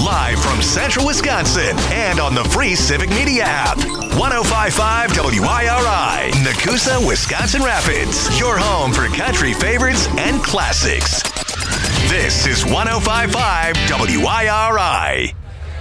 Live from Central Wisconsin and on the free Civic Media app. 105.5 WIRI, Nakusa, Wisconsin Rapids. Your home for country favorites and classics. This is 105.5 WIRI.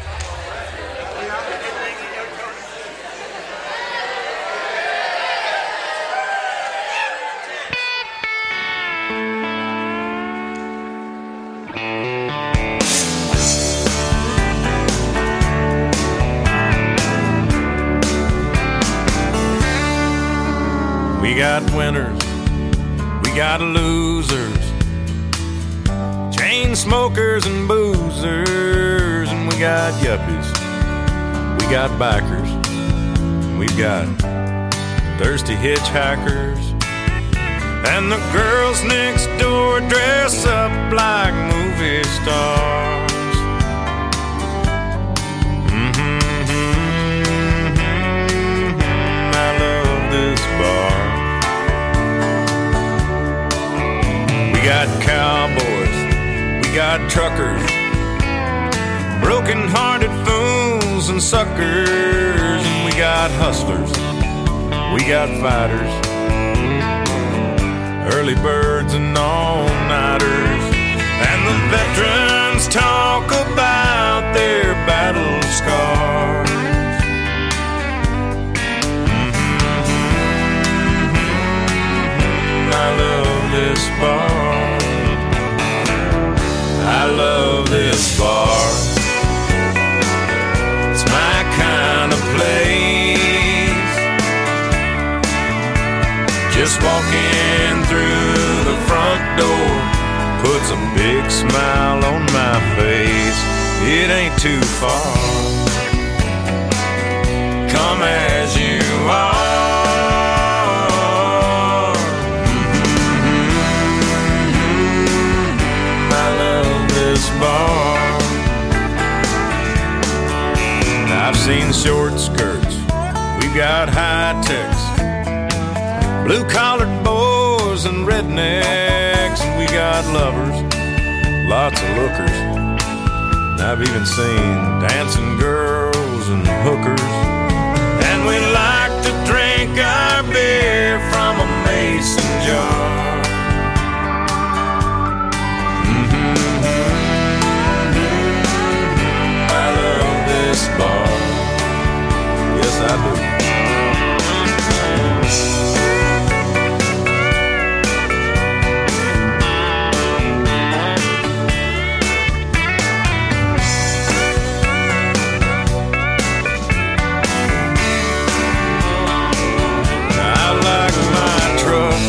We got winners, we got losers, chain smokers and boozers, and we got yuppies, we got bikers, we've got thirsty hitchhikers, and the girls next door dress up like movie stars. I love this bar. We got cowboys, we got truckers, broken-hearted fools and suckers, and we got hustlers, we got fighters, early birds and all-nighters, and the veterans talk about their battle scars. I love this bar. I love this bar. It's my kind of place. Just walking through the front door puts a big smile on my face. It ain't too far. Come as you are. Bar. I've seen short skirts, we've got high techs, blue-collared boys and rednecks, and we got lovers, lots of lookers. And I've even seen dancing girls and hookers. And we like to drink our beer from a mason jar. Bar. Yes, I do. I like my truck.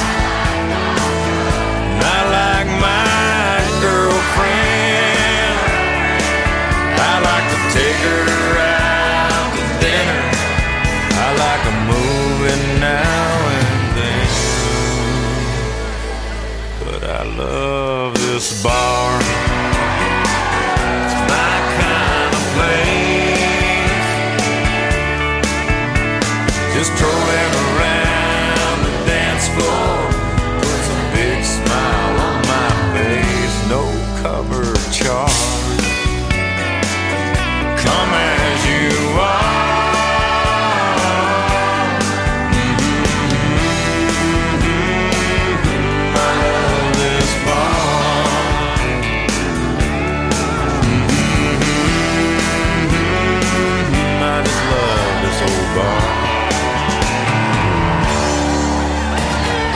I like my girlfriend. I like to take her out to dinner. I like a movie now and then. But I love this bar. It's my kind of place. Just trolling around the dance floor puts a big smile on my face. No cover charge. Come as you are. I love this bar. I just love this old bar.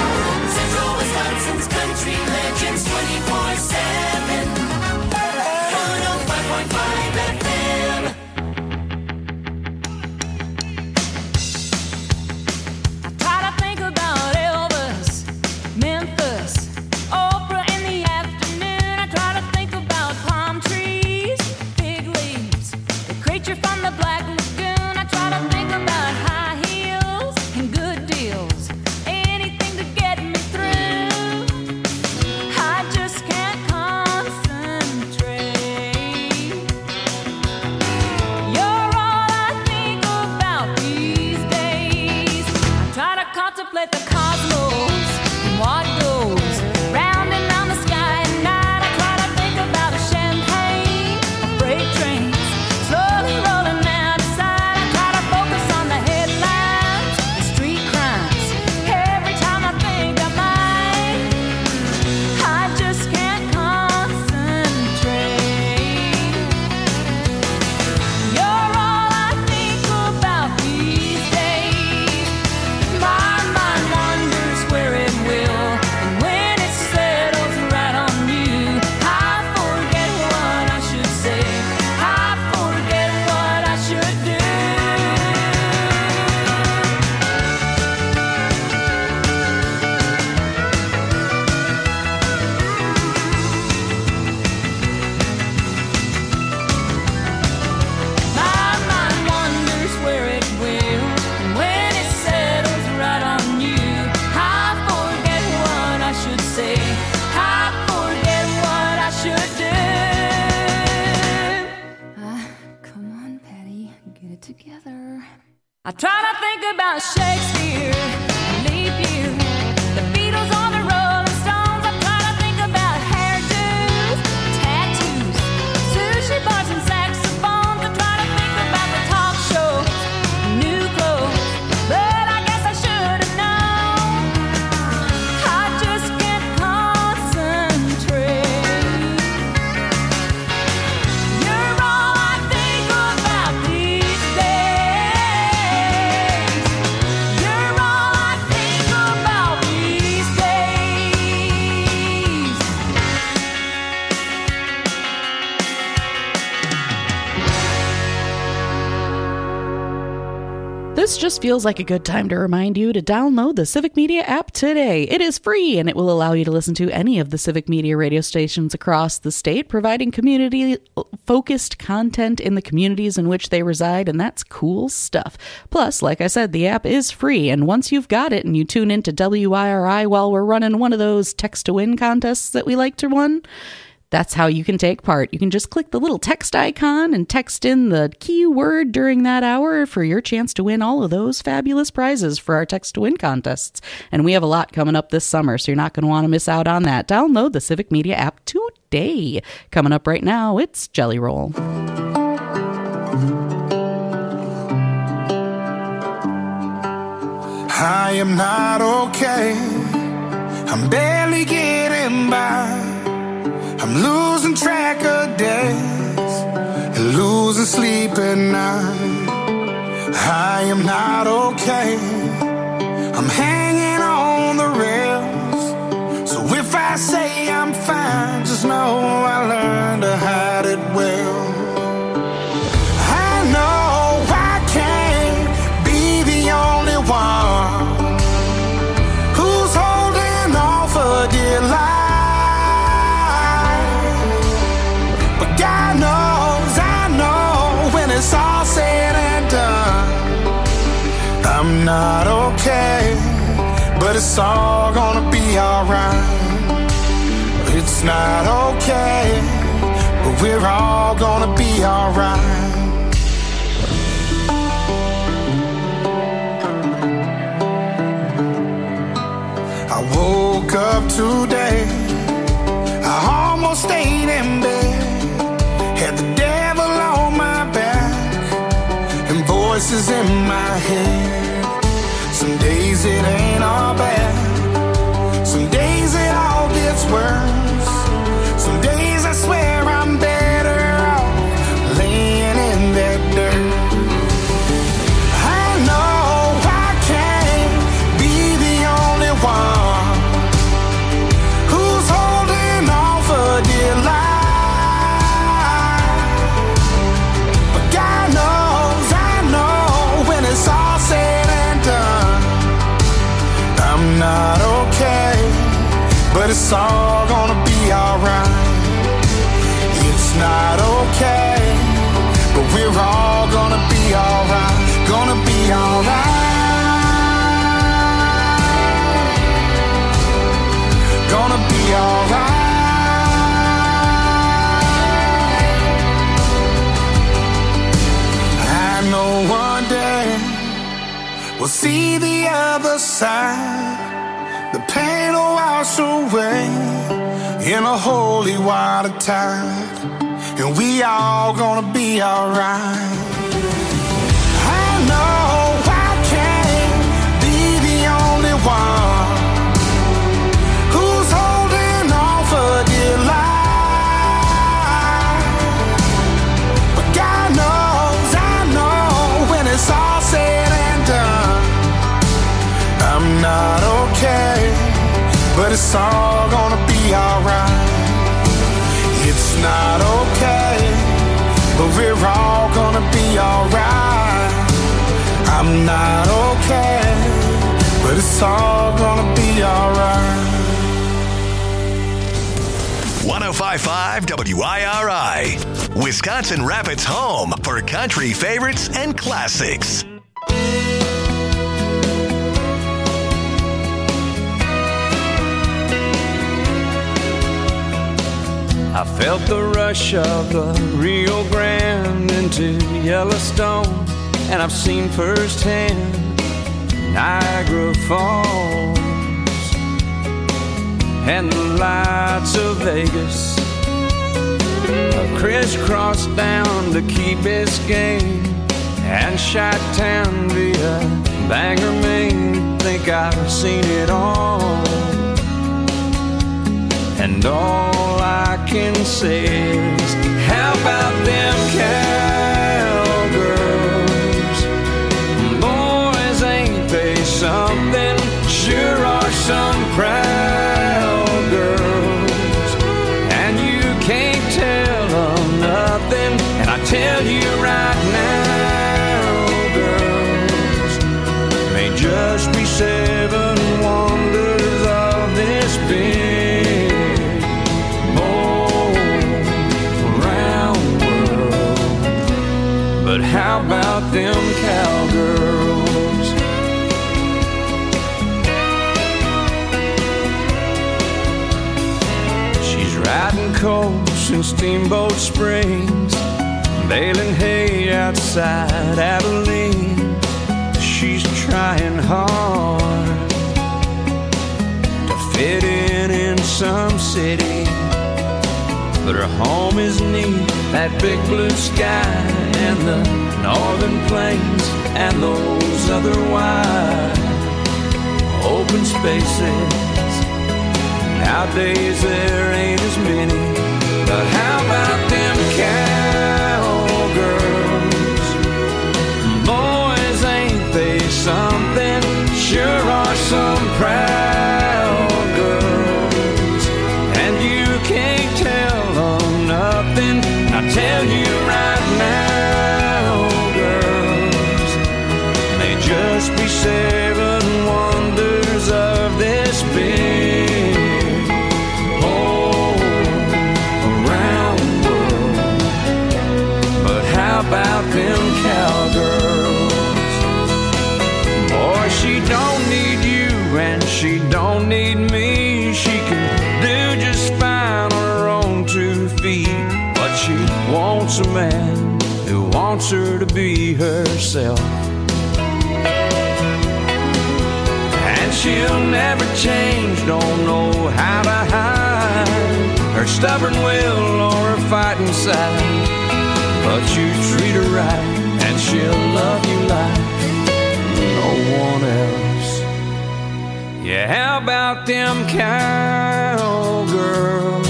Central Wisconsin's country legends 24/7. I try to think about Shakespeare, leap year, the Beatles on the Rolling Stones. I try to think about hairdos, tattoos, sushi bars and saxophones. I try to think about the talk shows, new clothes, but I guess I should have known. I just can't concentrate. You're all I think about these days. You're all I think about these days. This just feels like a good time to remind you to download the Civic Media app today. It is free, and it will allow you to listen to any of the Civic Media radio stations across the state, providing community-focused content in the communities in which they reside, and that's cool stuff. Plus, like I said, the app is free, and once you've got it and you tune into WIRI while we're running one of those text-to-win contests that we like to run, that's how you can take part. You can just click the little text icon and text in the keyword during that hour for your chance to win all of those fabulous prizes for our text-to-win contests. And we have a lot coming up this summer, so you're not going to want to miss out on that. Download the Civic Media app today. Coming up right now, it's Jelly Roll. I am not okay. I'm barely getting by. I'm losing track of days and losing sleep at night. I am not okay. I'm hanging on the rails. So if I say I'm fine, just know I learned to hide it well. I know I can't be the only one who's holding on for dear life. God knows, I know, when it's all said and done, I'm not okay, but it's all gonna be alright. It's not okay, but we're all gonna be alright. I woke up today, I almost stayed in bed. Had the devil on my back and voices in my head. Some days it ain't all bad, some days it all gets worse. Some days I swear I'm better off laying in that dirt. I know I can't be the only one who's holding on for dear life. I'm not okay, but it's all gonna be alright. It's not okay, but we're all gonna be alright. Gonna be alright. Gonna be alright. I know one day we'll see the other side. The pain will wash away in a holy water tide, and we all gonna be alright. I know I can't be the only one who's holding on for dear life, but God knows, I know, when it's all said and done, I'm not okay, but it's all gonna be alright. It's not okay, but we're all gonna be alright. I'm not okay, but it's all gonna be alright. 105.5 WIRI, Wisconsin Rapids' home for country favorites and classics. I felt the rush of the Rio Grande into Yellowstone and I've seen firsthand Niagara Falls and the lights of Vegas. I've crisscrossed down to Key Biscayne and Chi-Town via Bangor, Maine. Think I've seen it all, and all I can say is, how about them cowgirls? Boys, ain't they something? Sure are some proud girls, and you can't tell them nothing. And I tell you right now, girls, may just be 7 wonders of this big, round world. But how about them cowgirls? She's riding coast in Steamboat Springs, baling hay outside Abilene. She's trying hard to fit in some city, but her home is neath that big blue sky and the northern plains and those other wide open spaces. Nowadays there ain't as many, but how about them cowgirls? Boys, ain't they something? Sure are some proud girls, and you can't tell them nothing. I tell you right now, girls, may just be 7 wonders of this big, round world. But how about them cowgirls? Boy, she don't need you and she don't need me. She can do just fine on her own 2 feet, but she wants a man who wants her to be herself. And she'll never change, don't know how to hide her stubborn will or her fighting side. But you treat her right and she'll love you like no one else. Yeah, how about them cowgirls?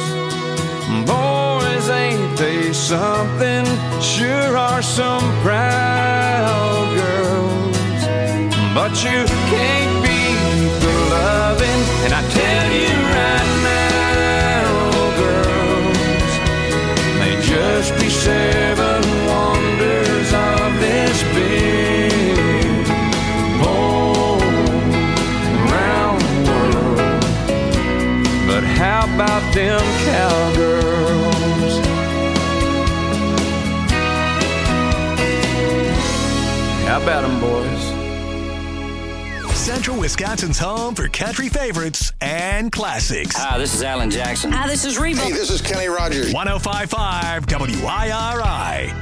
Boys, ain't they something? Sure are some proud girls, but you can't beat the loving. And I tell you right now, girls, may just be 7 wonders of this big, round world. But how about them cowgirls? How about them, boys? Central Wisconsin's home for country favorites and classics. Hi, this is Alan Jackson. Hi, this is Reba. Hey, this is Kenny Rogers. 105.5 WIRI.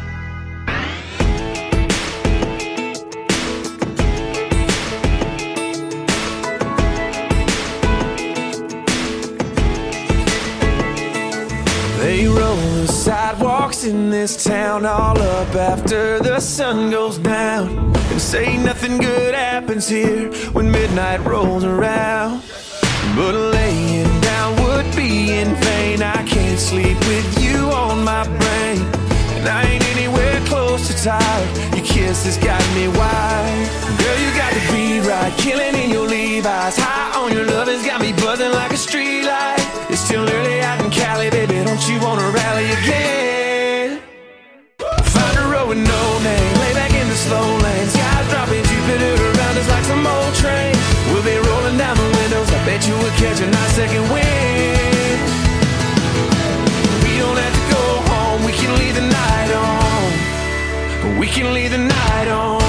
They roll the sidewalks in this town all up after the sun goes down, and say nothing good happens here when midnight rolls around. But laying down would be in vain. I can't sleep with you on my brain, and I ain't anywhere close to tired. Your kiss has got me wired. Girl, you got to be right, killing in your Levi's. High on your love has got me buzzing like a street light. It's still early out in Cali, baby, don't you wanna rally again? Find a road with no name, lay back in the slow lane. Skies dropping, Jupiter around us like some old train. We'll be rolling down the windows, I bet you we'll catch a nice second wind. We don't have to go home, we can leave the night on. We can leave the night on.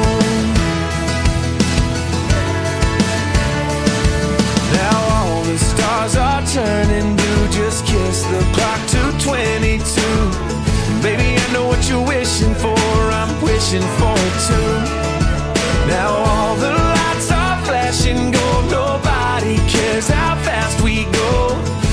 Now all the stars are turning blue. Just kiss the clock to 22. Baby, I know what you're wishing for. I'm wishing for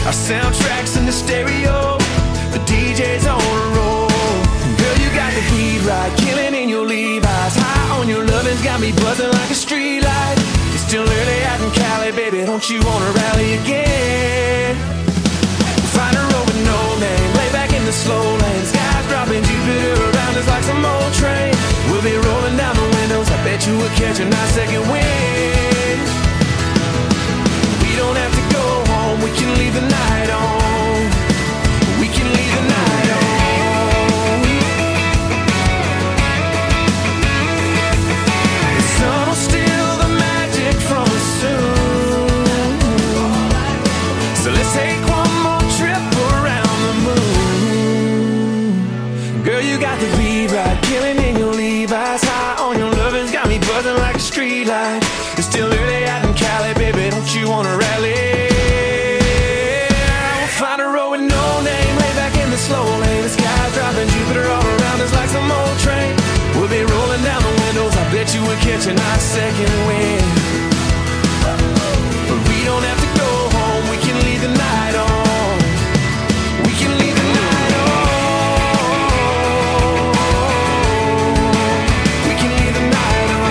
Our soundtracks in the stereo, the DJ's on a roll. Girl, you got the beat right, killing in your Levi's. High on your lovin's got me buzzing like a street light. It's still early out in Cali, baby, don't you wanna rally again? Find a road with no name, lay back in the slow lane. Skies dropping, Jupiter around us like some old train. We'll be rolling down the windows, I bet you we'll catch a nice second wind. We don't have to go home, we can leave the night on. We can leave the night on. The sun will steal the magic from us soon. So let's take one more trip around the moon. Girl, you got the beat right, killing in your Levi's. High on your lovin's got me buzzing like a street light. It's still early out in Cali, baby, don't you wanna rally? We'll find a road with no name, lay back in the slow lane. The sky's dropping, Jupiter all around us like some old train. We'll be rolling down the windows, I bet you we'll catch a nice second wind. But we don't have to go home, we can leave the night on. We can leave the night on. We can leave the night on.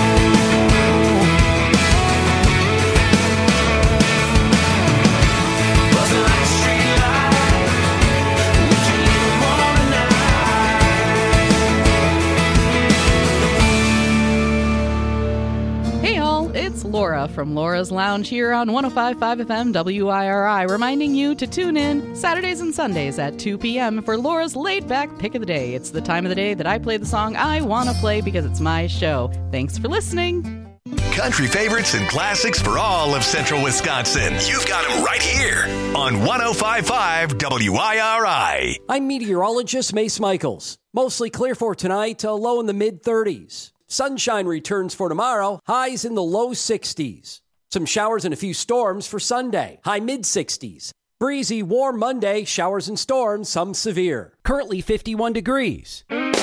Buzzing like a street light. We can leave them all tonight. Hey all, it's Laura from Laura's Lounge here on 105.5 FM WIRI, reminding you to tune in Saturdays and Sundays at 2 p.m. for Laura's laid-back pick of the day. It's the time of the day that I play the song I want to play because it's my show. Thanks for listening. Country favorites and classics for all of central Wisconsin. You've got them right here on 105.5 WIRI. I'm meteorologist Mace Michaels. Mostly clear for tonight, a low in the mid-30s. Sunshine returns for tomorrow, highs in the low 60s. Some showers and a few storms for Sunday, high mid-60s. Breezy, warm Monday, showers and storms, some severe. Currently 51 degrees.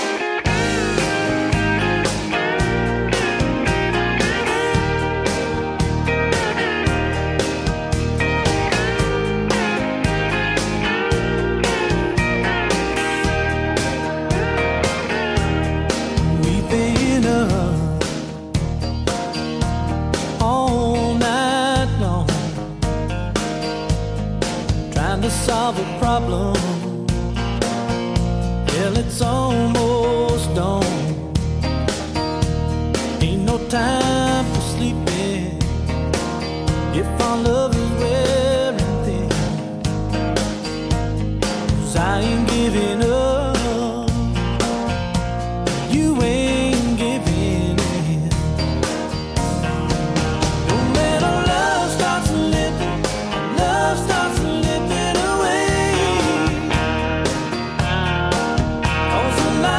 We've been up all night long, trying to solve a problem. Well, it's almost dawn. Ain't no time for sleeping if our love is wearing thin. 'Cause I ain't giving up. You ain't giving in. When our love starts slipping, love starts slipping away. 'Cause the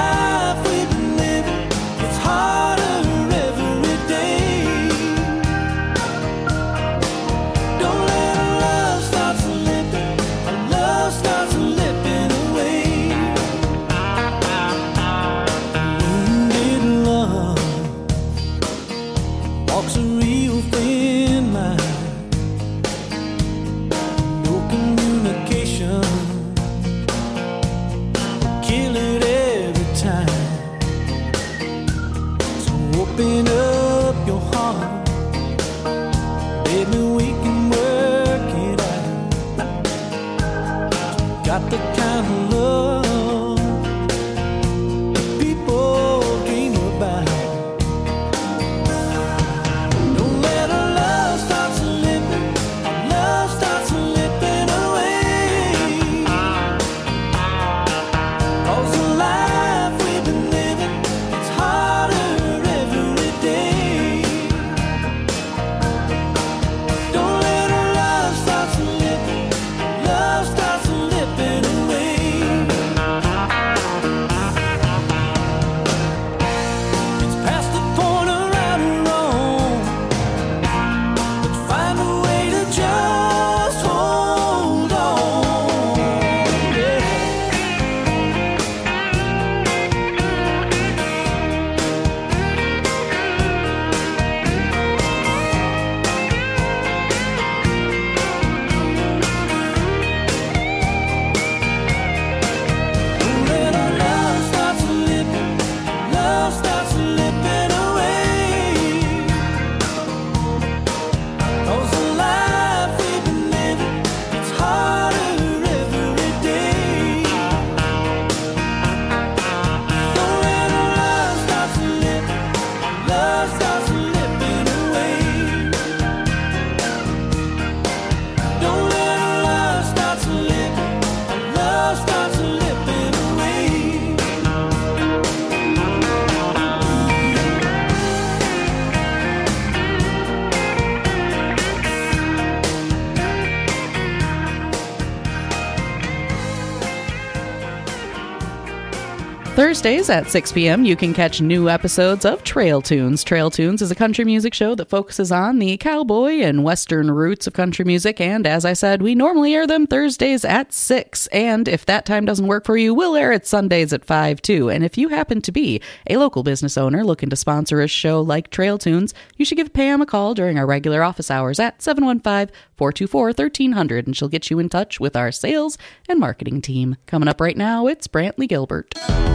Thursdays at 6 p.m., you can catch new episodes of Trail Tunes. Trail Tunes is a country music show that focuses on the cowboy and western roots of country music, and as I said, we normally air them Thursdays at 6, and if that time doesn't work for you, we'll air it Sundays at 5 too. And if you happen to be a local business owner looking to sponsor a show like Trail Tunes, you should give Pam a call during our regular office hours at 715-424-1300, and she'll get you in touch with our sales and marketing team. Coming up right now, it's Brantley Gilbert.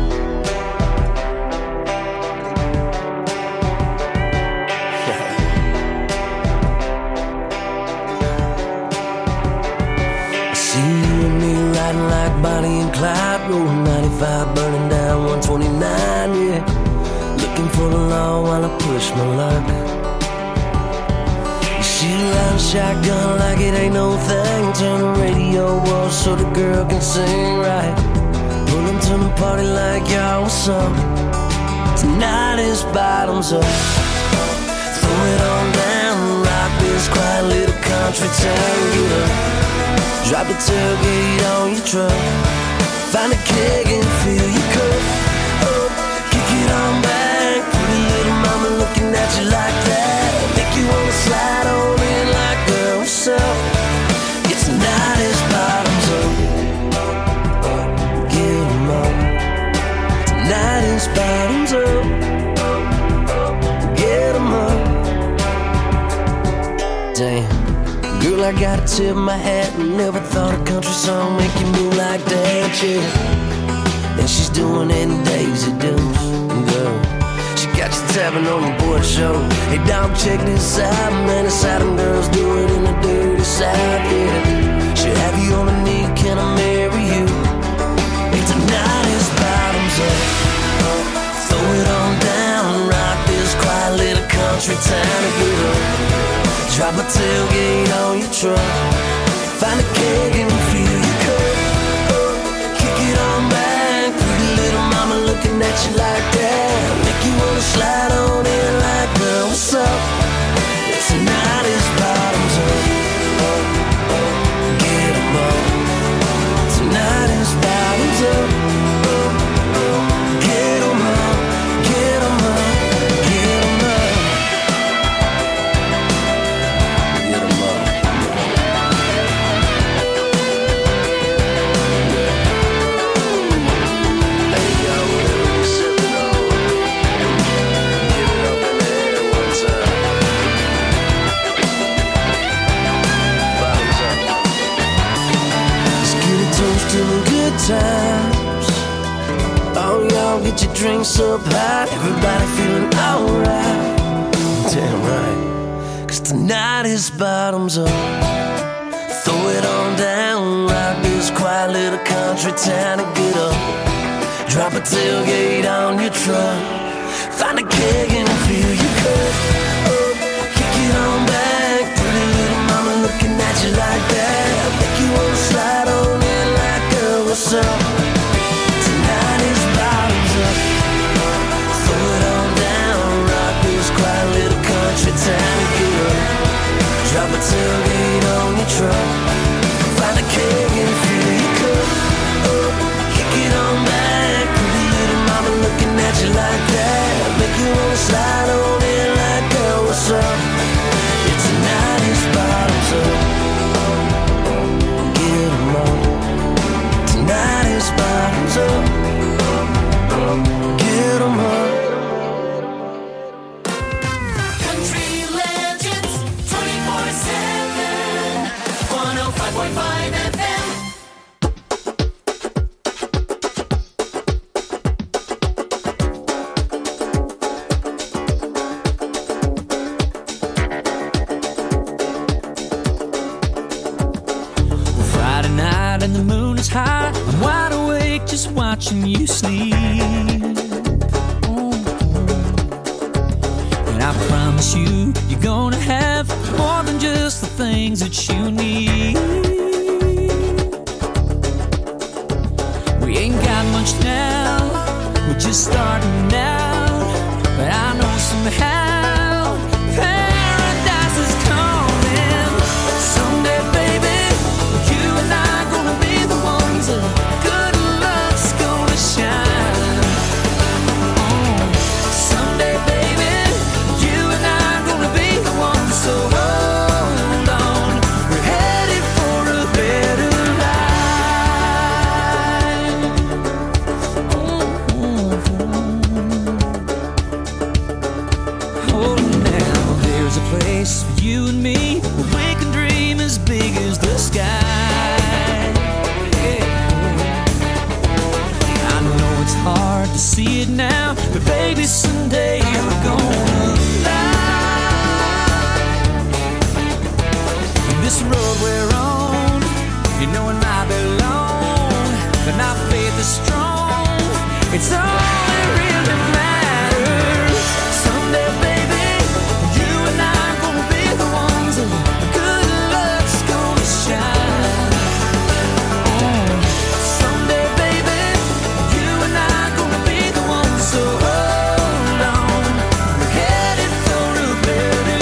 Riding like Bonnie and Clyde, rolling 95, burning down 129, yeah. Looking for the law while I push my luck. She riding shotgun like it ain't no thing. Turn the radio off so the girl can sing right. Pull them to the party like y'all, what's up? Tonight is bottoms up. Throw it on down, rock this quiet little country town, get up. Drop the tailgate on your truck. Find a keg and fill your cup. Oh, kick it on back. Pretty little mama looking at you like that. Make you wanna slide on in like, girl, what's up? It's tonight is bottoms up. Get 'em up. Tonight is bottoms up. Get 'em up. Damn. Girl, I gotta tip my hat. Never thought a country song make you move like that, yeah. And she's doing it in Daisy Dukes, girl. She got you tapping on your board show. Hey, dog, check this out, man. It's how them girls do it in the dirty South, yeah. She'll have you on a knee, can I marry you? Hey, tonight is bottoms up. Throw it on down, rock this quiet little country town to get up. Drop a tailgate on your truck. Find a keg and fill your cup. Kick it on back. Pretty little mama looking at you like that. Make you wanna slide on in like, girl, what's up? Tonight is bottoms up. Get 'em up. Tonight is bottoms up. Get 'em up. Get 'em up. Get 'em up. Times. Oh, y'all get your drinks up high. Everybody feeling alright. Damn right. 'Cause tonight is bottoms up. Throw it on down. Rock this quiet little country town and get up. Drop a tailgate on your truck. Find a keg and fill your cup. Kick it on back. Pretty little mama looking at you like that. Make you wanna slide on in like, girl, what's up? Tonight is bottoms up. Throw it on down. Rock this quiet little country town and get up. Drop a tailgate on your truck. Find a keg and fill your cup. Kick it on back. Pretty little mama looking at you like that. Make you wanna slide on in like, girl, what's up? It's tonight is bottoms up. Get 'em up. Tonight is bottoms up. Get 'em up. Country legends 24/7 105.5 FM. Friday night and the moon is high. I'm wide awake just watching you sleep. And I promise you, you're gonna have more than just the things that you need. We ain't got much now, we're just starting out. But I know somehow paradise is coming. Someday, baby, you and I gonna be the ones that good luck's gonna shine. It's hard to see it now, but baby, someday we're gonna fly. This road we're on, you know it might be long, but my faith is strong. It's all that really matters. Someday, baby, you and I are gonna be the ones that good luck's gonna shine. Someday, baby, you and I are gonna be the ones, so hold on. We're headed for a better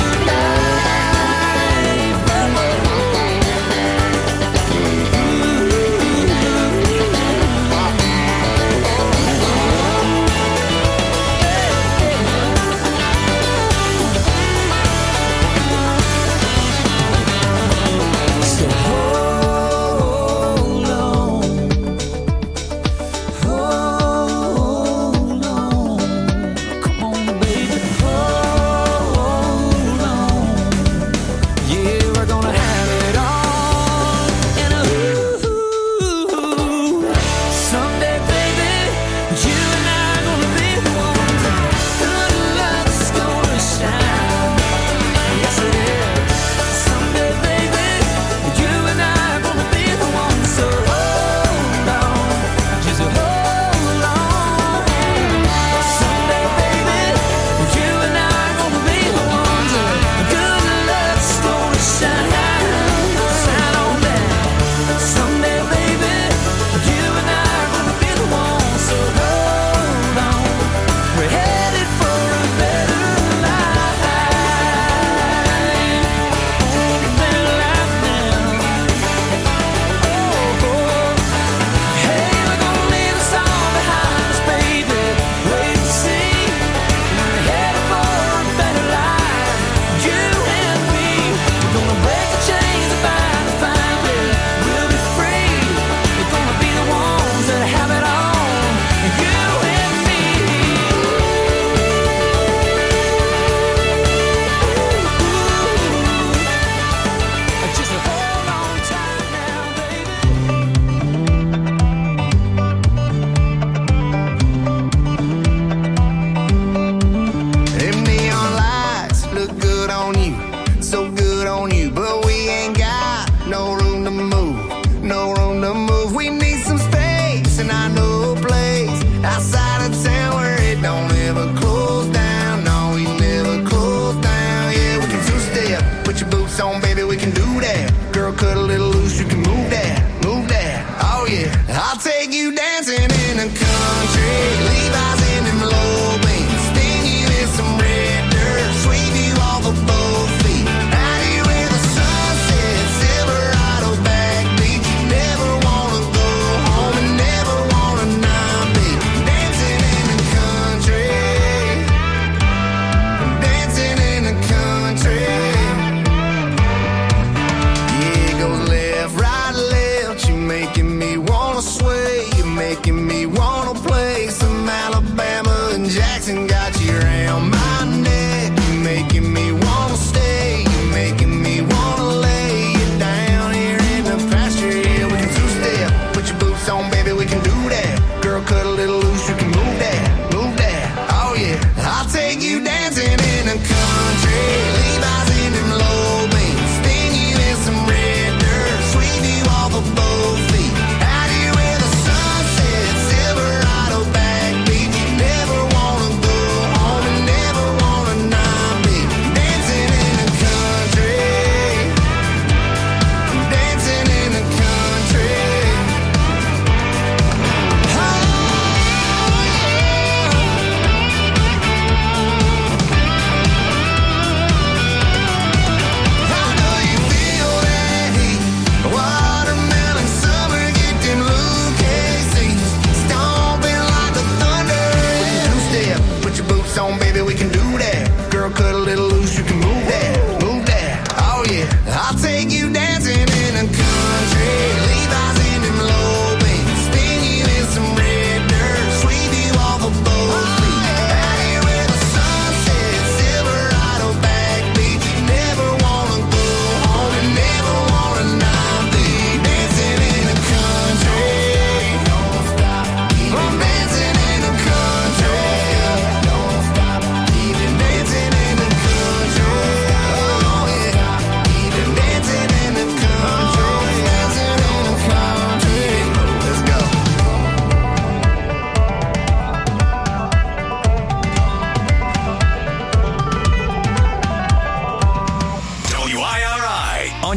dancing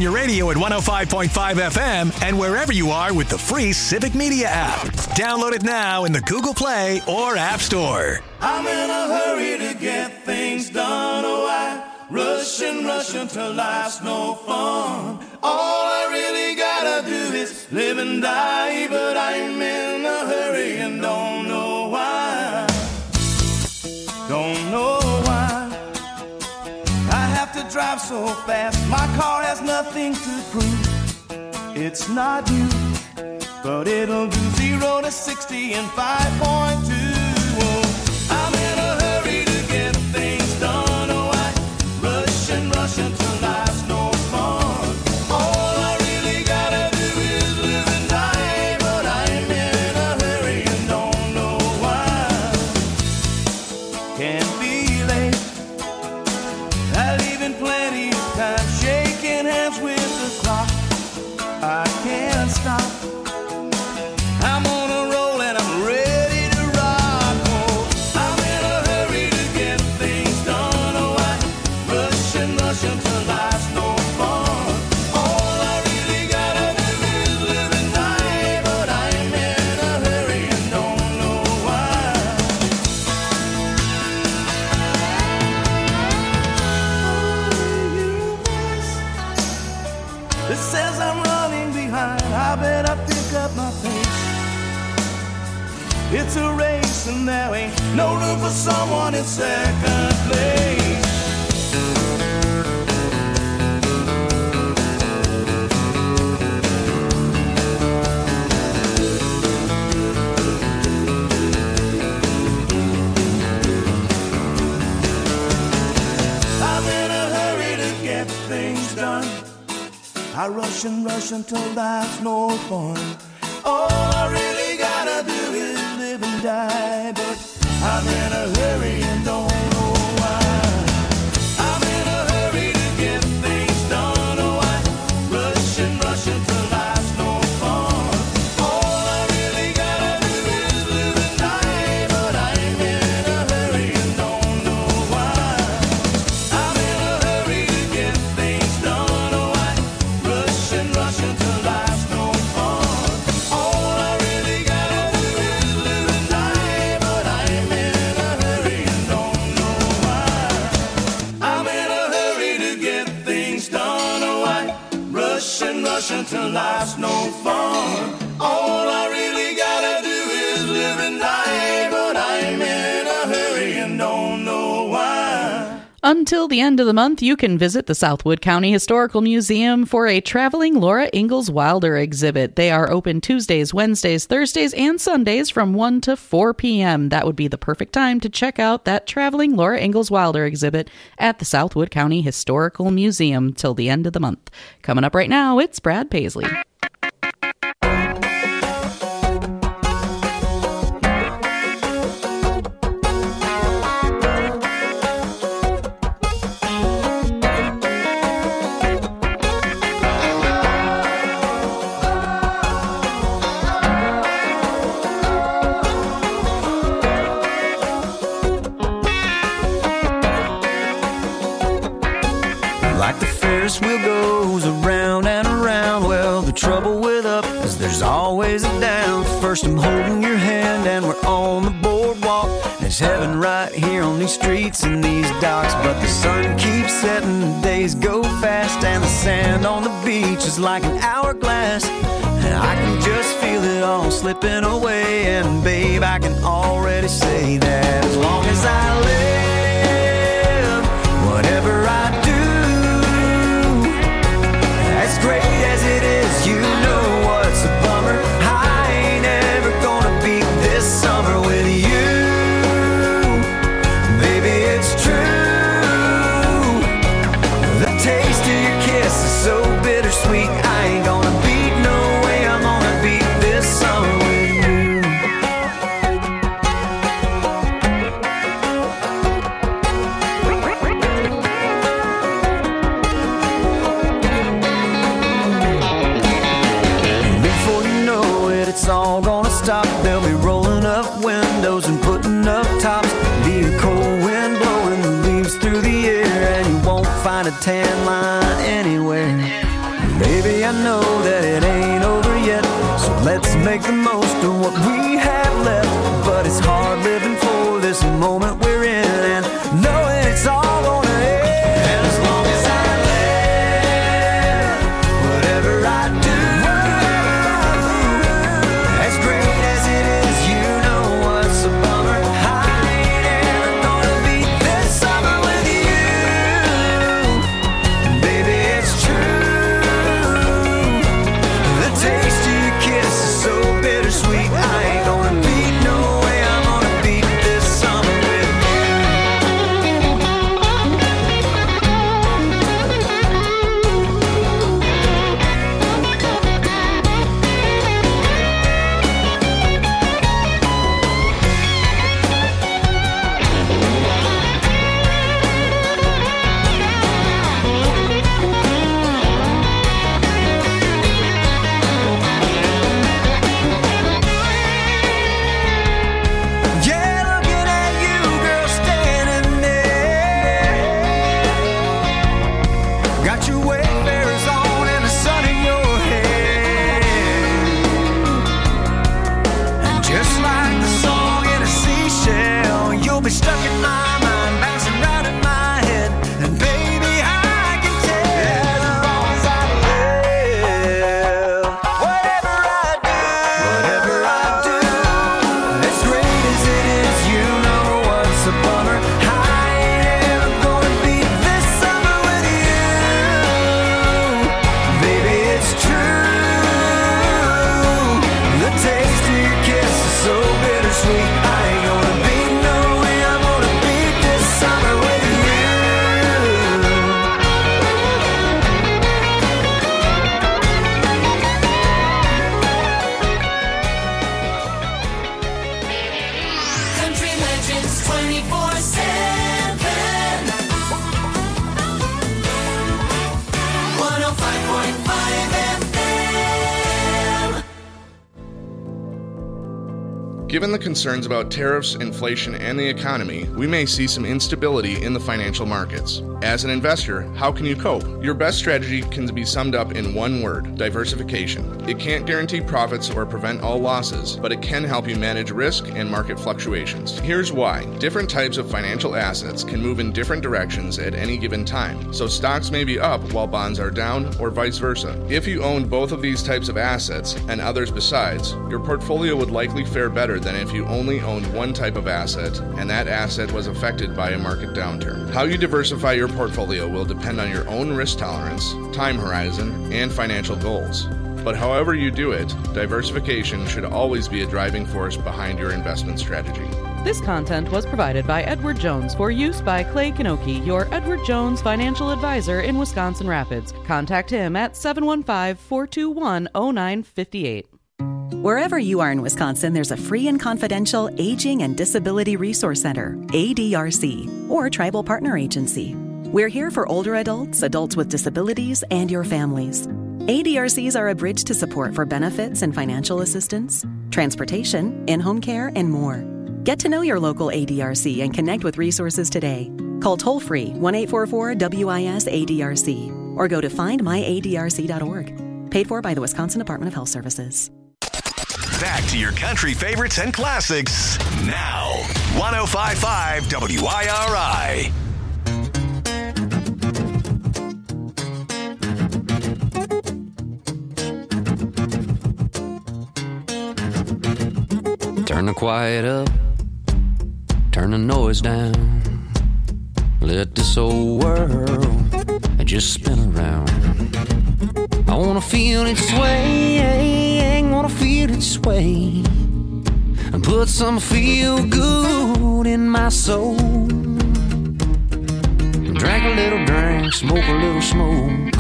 on your radio at 105.5 FM and wherever you are with the free Civic Media app. Download it now in the Google Play or App Store. I'm in a hurry to get things done. Oh, I rush until life's no fun. All I really gotta do is live and die, but I'm in a hurry and don't know why. Don't know why I have to drive so fast. My car has nothing to prove. It's not new, but it'll do 0 to 60 in 5.2. I'm in a hurry to get things done. Oh, I rush until life's no fun. All I really gotta do is live and die, but I'm in a hurry and don't know why. Can't be late. I leave in plenty of time, shaking hands with the clock. I can't stop. I'm on a roll and I'm ready to rock. Oh, I'm in a hurry to get things done. Oh, I rush until life's no fun. All I really gotta do is live and die, but I'm in a hurry and don't know why. It says I'm running behind. I better pick up my pace. It's a race and there ain't no room for someone in second place. I'm in a hurry to get things done. I rush until life's no fun. All I really gotta do is live and die, but I'm in a hurry and don't know why. I'm in a hurry to get things done. Oh, I rush until life's no fun. All I really gotta do is live and die, but I'm in a hurry and don't know why. I'm in a hurry to get things done. Oh, I rush until life's no fun. All I really gotta do is live and die, but I'm in a hurry and don't know why. I'm in a hurry to get things done. Oh, I rush until life's no fun. All I really gotta do is live and die, but I'm in a hurry and don't know why. Until the end of the month, you can visit the Southwood County Historical Museum for a traveling Laura Ingalls Wilder exhibit. They are open Tuesdays, Wednesdays, Thursdays, and Sundays from 1 to 4 p.m. That would be the perfect time to check out that traveling Laura Ingalls Wilder exhibit at the Southwood County Historical Museum till the end of the month. Coming up right now, it's Brad Paisley. Like the Ferris wheel goes around and around. Well, the trouble with up is there's always a down. First I'm holding your hand and we're on the boardwalk. There's heaven right here on these streets and these docks. But the sun keeps setting, the days go fast, and the sand on the beach is like an hourglass. And I can just feel it all slipping away. And babe, I can already say that as long as I live, whatever I do, as great as it is, you know what's a bummer. I ain't ever gonna beat this summer with you. Baby, it's true. The taste of your kiss is so bittersweet. I ain't gonna beat, no way I'm gonna beat this summer with you. Before you know it, it's all gonna stop. They'll be rolling up windows and putting up tops. Be a cold wind blowing the leaves through the air, and you won't find a tan line anywhere. make the most of what we have left. But it's hard living for this moment we're in and knowing it's all gonna end. And as long as I live, whatever I do, as great as it is, you know what's a bummer. I ain't ever gonna beat this summer with you. Baby, it's true. The taste of your kiss is so bittersweet. I ain't gonna beat, no way I'm gonna beat this summer with yeah, looking at you, girl, standing there. Got your Wayfarers on and the sun in your hair. And just like the song in a seashell, you'll be stuck in my mind, bouncing round in my head. And baby, I can tell as long as I live, whatever I do, as great as it is, you know what's a bummer. I ain't ever gonna beat this summer with you. Baby, it's true. The taste of your kiss is so bittersweet. I ain't gonna beat, no way I'm gonna beat this summer with you. Country legends 24/7. 105.5 FM. Given the concerns about tariffs, inflation, and the economy, we may see some instability in the financial markets. As an investor, how can you cope? Your best strategy can be summed up in one word: diversification. It can't guarantee profits or prevent all losses, but it can help you manage risk and market fluctuations. Here's why. Different types of financial assets can move in different directions at any given time, so stocks may be up while bonds are down, or vice versa. If you owned both of these types of assets, and others besides, your portfolio would likely fare better than if you only owned one type of asset, and that asset was affected by a market downturn. How you diversify your portfolio will depend on your own risk tolerance, time horizon, and financial goals. But however you do it, diversification should always be a driving force behind your investment strategy. This content was provided by Edward Jones for use by Clay Kanoki, your Edward Jones financial advisor in Wisconsin Rapids. Contact him at 715-421-0958. Wherever you are in Wisconsin, there's a free and confidential Aging and Disability Resource Center, ADRC, or Tribal Partner Agency. We're here for older adults, adults with disabilities, and your families. ADRCs are a bridge to support for benefits and financial assistance, transportation, in-home care, and more. Get to know your local ADRC and connect with resources today. Call toll-free 1-844-WIS-ADRC or go to findmyadrc.org. Paid for by the Wisconsin Department of Health Services. Back to your country favorites and classics now. 105.5 WIRI. Turn the quiet up, turn the noise down. Let this old world just spin around. I wanna feel it sway, wanna feel it sway, and put some feel good in my soul. Drink a little drink, smoke a little smoke.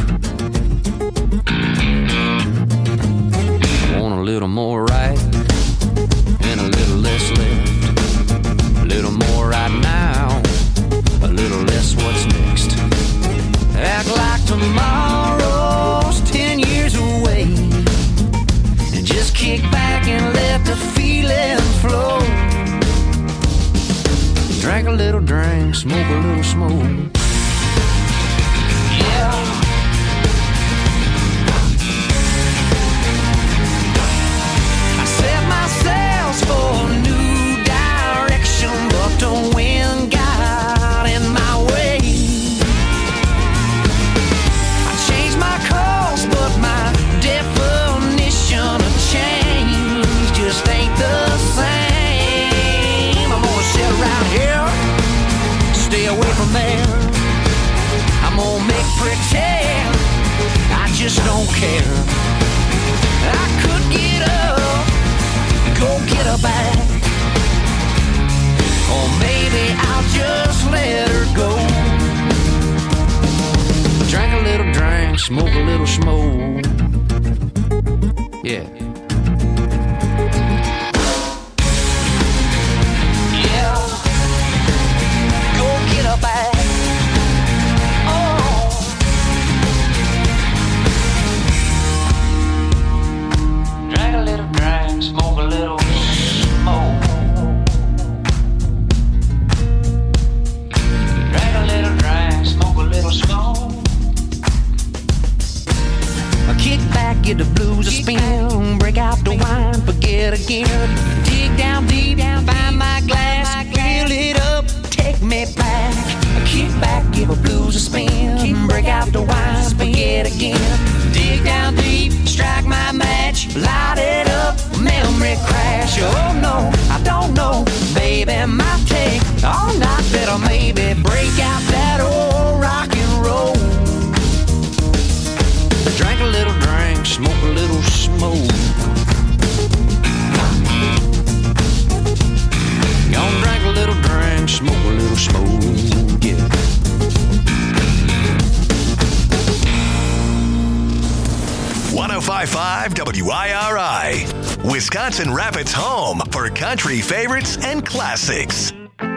Want a little more right and a little less left. A little more right now, a little less what's next. Act like tomorrow's 10 years away, and just kick back and let the feeling flow. Drink a little drink, smoke a little smoke. I smoke a little smoke. Yeah. Yeah. Go get a bag. Oh. Drink a little drink, smoke a little smoke. Drink a little drink, smoke a little smoke. Kick back, get the blues a spin. Break out the wine, forget again. Dig down deep, find my glass, fill it up, take me back. Kick back, give a blues a spin. Break out the wine, forget again. Dig down deep, strike my match, light it up, memory crash. Oh no, I don't know, baby, might take all night, better maybe break out that old rock and roll. Drink a little drink, smoke a little smoke. Gonna drink a little drink, smoke a little smoke, yeah. .105.5 WIRI, Wisconsin Rapids' home for country favorites and classics.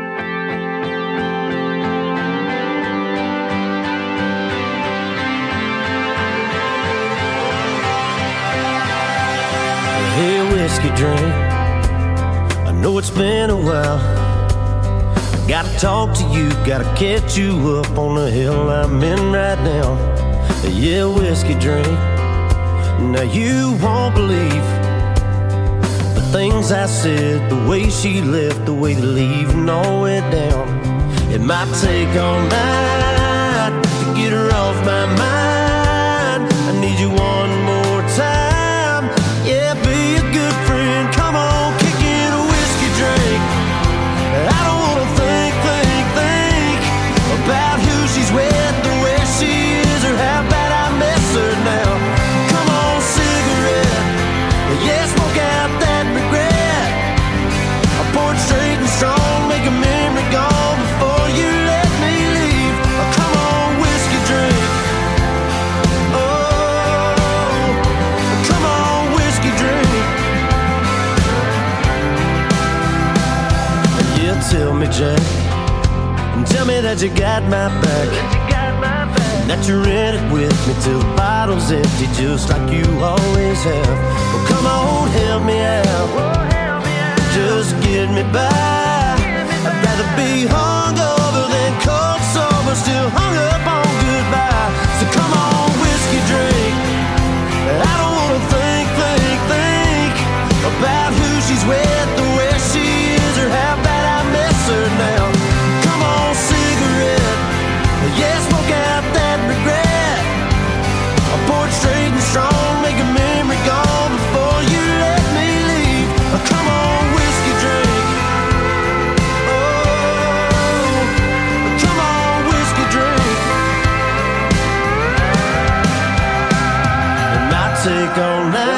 Hey, whiskey drink, I know it's been a while. I gotta talk to you, gotta catch you up on the hill I'm in right now. Yeah, whiskey drink, now you won't believe the things I said, the way she left, the way the leaving all went down. It might take all night to get her off my mind. I need you one more time. Yeah, be a good friend. Come on, kick in a whiskey drink. I don't wanna think about who she's with, or where she is, or how bad I miss her now. Come on, cigarette. Yeah, smoke out that regret. I pour it straight and strong, make a memory gone before you let me leave. Come on, whiskey drink. Tell me, Jack, and tell me that you got my back, and that you're in it with me till the bottle's empty, just like you always have. Well, come on, help me out, just get me by. I'd rather be hungover than cold sober, still hung up on goodbye. So come on, whiskey drink. I don't wanna think about who she's with, or where she is, or how bad I miss her now. Come on, cigarette. Yeah, smoke out that regret. I pour it straight and strong, make a memory gone before you let me leave. Come on, whiskey drink. Oh, come on, whiskey drink. It might take all night.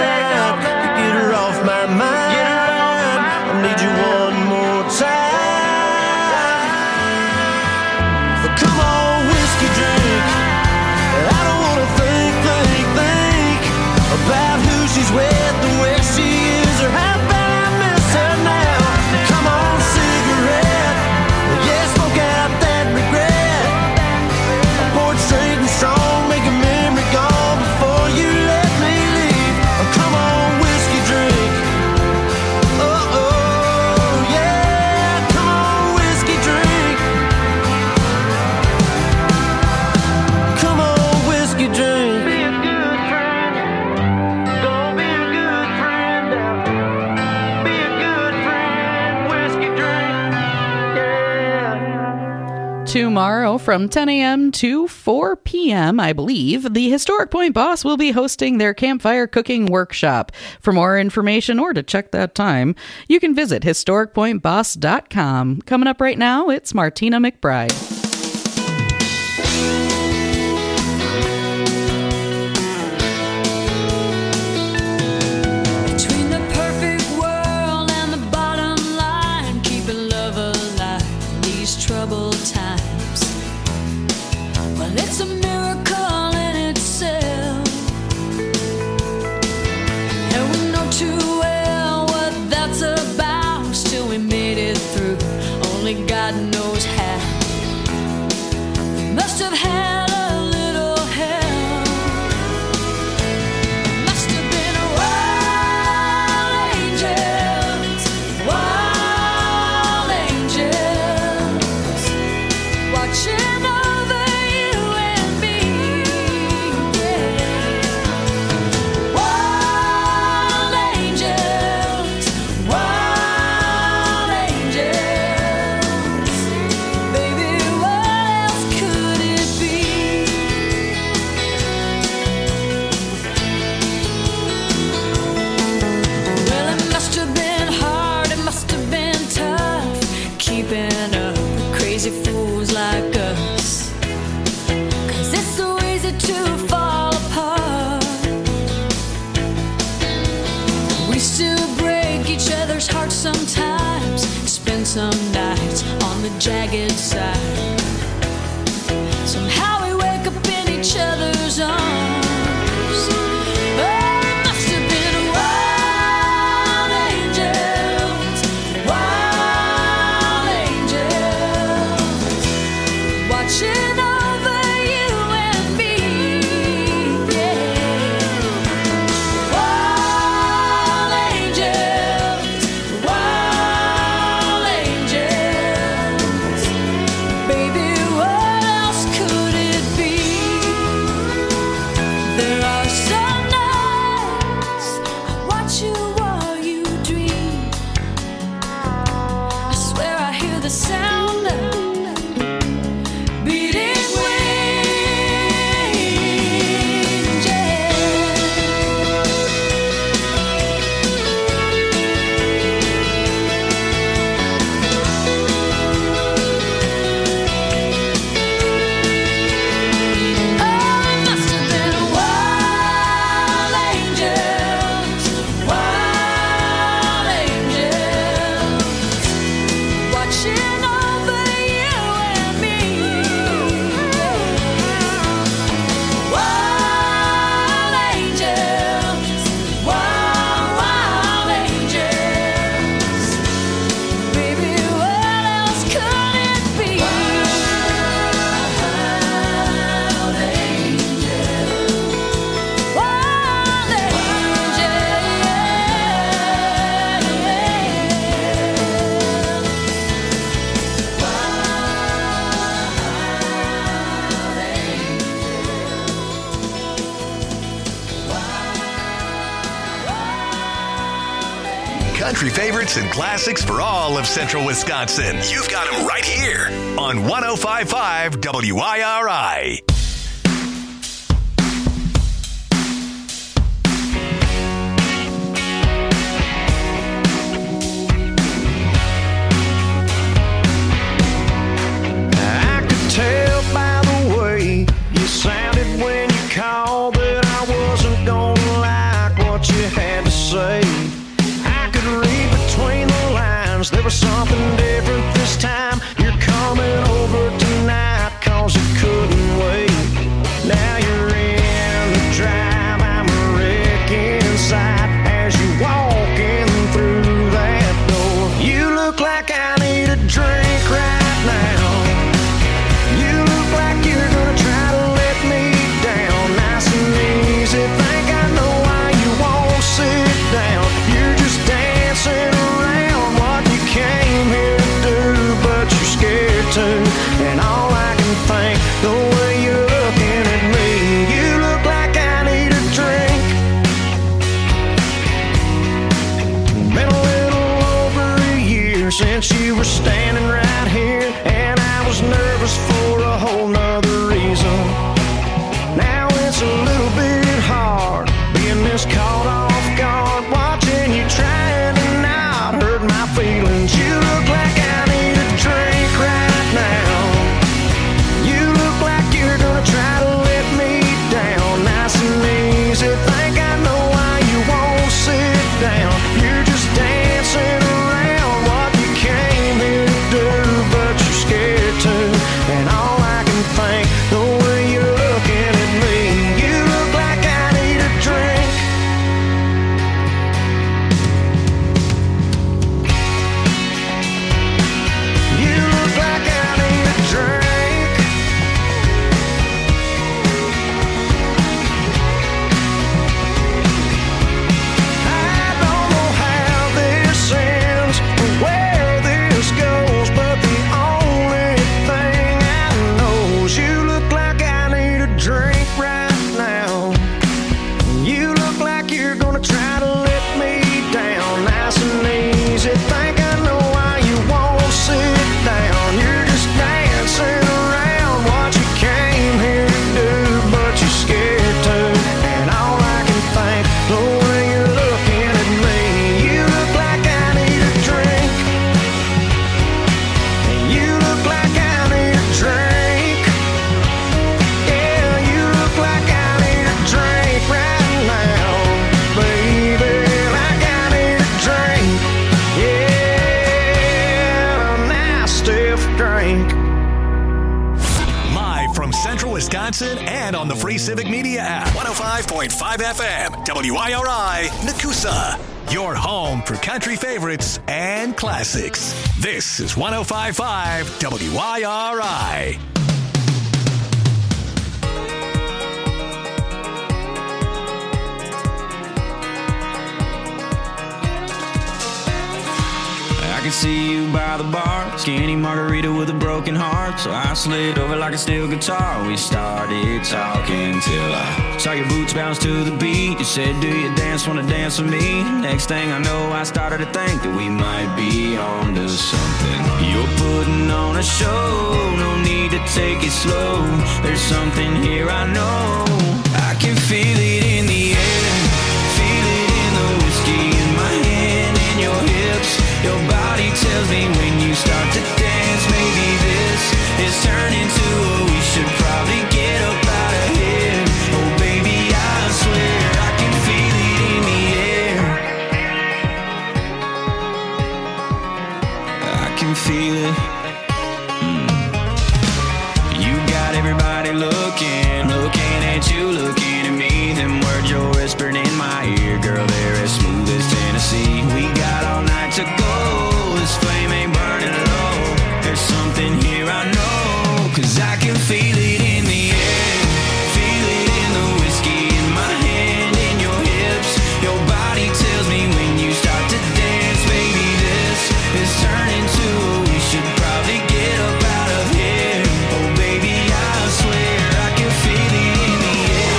She's with the way she is, or how bad I miss her now. Come on, cigarette. Yeah, smoke out that regret. I pour it straight and strong, make a memory gone before you let me leave. Come on, whiskey drink. Oh, oh, yeah. Come on, whiskey drink. Come on, whiskey drink. Tomorrow from 10 a.m. to 4 p.m., I believe, the Historic Point Boss will be hosting their campfire cooking workshop. For more information or to check that time, you can visit historicpointboss.com. Coming up right now, it's Martina McBride. Troubled times. Well, it's a miracle and it's it through. Only God knows how. Must have had a little help. Must have been wild angels, wild angels, watching over you and me. Yeah. Wild angels, wild angels. Baby, what else could it be? Well, it must have been hard, it must have been tough, keeping up with crazy fools like us. 'Cause it's so easy to fall apart. We still break each other's hearts sometimes, spend some nights on the jagged side. Somehow we wake up in each other's arms. Oh, it must have been wild angels, wild angels, watching over you and me. Yeah. Wild angels, wild angels. Baby, what else could it be? There are some nights I watch you while you dream. I swear I hear the sound of beating wings. Yeah. Oh, it must have been wild angels, wild angels, watching over you and me. Wild angels, wild angels. Baby, what else could it be? Wild angels, wild Country favorites and classics for all of Central Wisconsin. You've got them right here on 105.5 WIRI. I could tell by the way you sounded when you called that I wasn't gonna like what you had to say. I could read between the lines, there was something different this time. You're coming over tonight 'cause you couldn't wait. Now you're in the drive, I'm a wreck inside as you walking through that door. You look like I need a drink right now. You look like you're gonna try to let me down. Nice and easy, think I know why you won't sit down. You're just dancing around what you came here to do, but you're scared to. And all I can think, the way you're looking at me, you look like I need a drink. Been a little over a year since you were standing right here, and I was nervous for a whole nother reason. Now it's a little bit hard being this caught off guard, watching you trying to not hurt my feelings. You look like I need a drink right now. You look like you're gonna try to let me down. Nice and easy, think I know why you won't sit down. You're just dancing around what you came here to do, but you're scared to. And all I can think, drink. Live from Central Wisconsin and on the free Civic Media app. 105.5 FM, WIRI, Nakusa. Your home for country favorites and classics. This is 105.5 WIRI. I could see you by the bar, skinny margarita with a broken heart. So I slid over like a steel guitar. We started talking till I saw your boots bounce to the beat. You said, do you dance, wanna dance with me? Next thing I know, I started to think that we might be on to something. You're putting on a show, no need to take it slow. There's something here I know. I can feel it in the air, feel it in the whiskey in my hand and your hips. Your body tells me when you start to dance, maybe this is turning to a we should probably get up out of here. Oh baby, I swear I can feel it in the air. I can feel it. You got everybody looking at you, looking at me. Them words you're whispering in my ear, girl, they're as smooth as Tennessee. We got all night to go, this flame ain't burning low. There's something here I know, 'cause I can feel it in the air, feel it in the whiskey in my hand and your hips. Your body tells me when you start to dance, baby, this is turning to a we should probably get up out of here. Oh baby, I swear I can feel it in the air.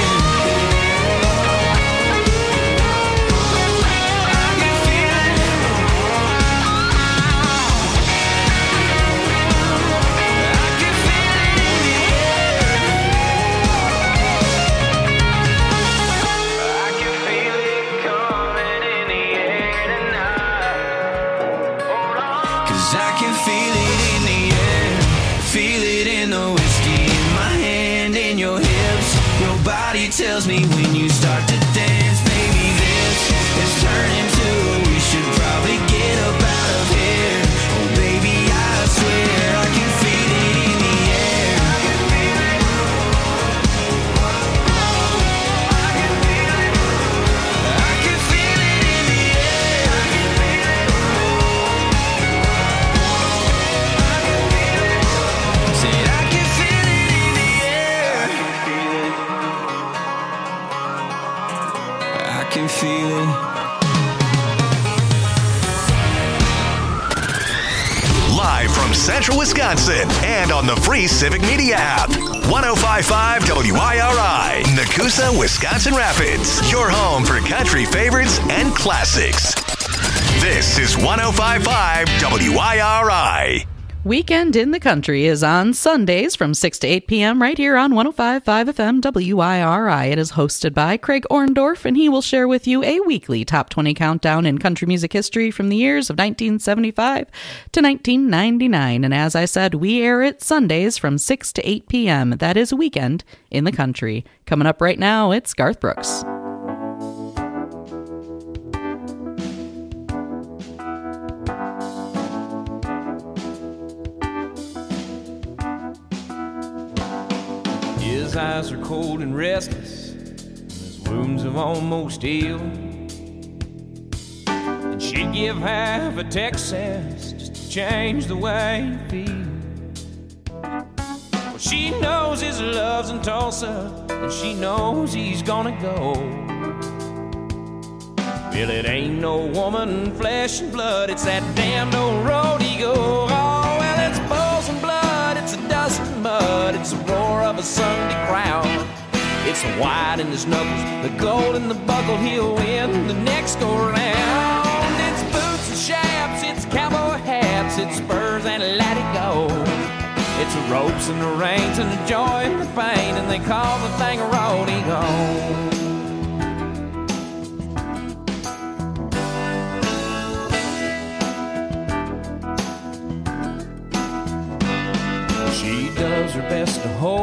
Tells me when you start to dance, baby, this is turning to we should probably get up out of here. Oh baby, I swear I can feel it in the air. I can feel it. I can feel it. I can feel it in the air. I can feel it. I can feel it. Said I can feel it in the air. I can feel it. I can feel it. Live from Central Wisconsin and on the free Civic Media app. 105.5 WIRI, Nakusa, Wisconsin Rapids. Your home for country favorites and classics. This is 105.5 WIRI. Weekend in the Country is on Sundays from 6 to 8 p.m. right here on 105.5 FM WIRI. It is hosted by Craig Orndorff, and he will share with you a weekly top 20 countdown in country music history from the years of 1975 to 1999. And as I said, we air it Sundays from 6 to 8 p.m. That is Weekend in the Country. Coming up right now, it's Garth Brooks. His eyes are cold and restless, and his wounds have almost healed. And she'd give half of Texas just to change the way you feel. Well, she knows his love's in Tulsa, and she knows he's gonna go. Well, it ain't no woman, flesh and blood, it's that damned old road he goes. Oh, well, it's bulls and blood, it's a dust and mud, it's the roar of a Sunday crowd. It's the white in his knuckles, the gold in the buckle, he'll win the next go round. It's boots and chaps, it's cowboy hats, it's spurs and let it go. It's the ropes and the reins and the joy and the pain, and they call the thing a rodeo. She does her best to hold